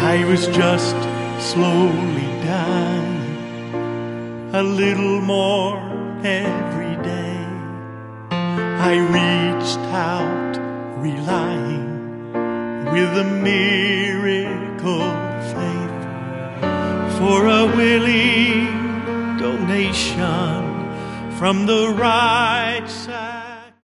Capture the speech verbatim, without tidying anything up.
I was just slowly dying, a little more every day. I reached out, relying with a miracle faith for a willing donation from the right side.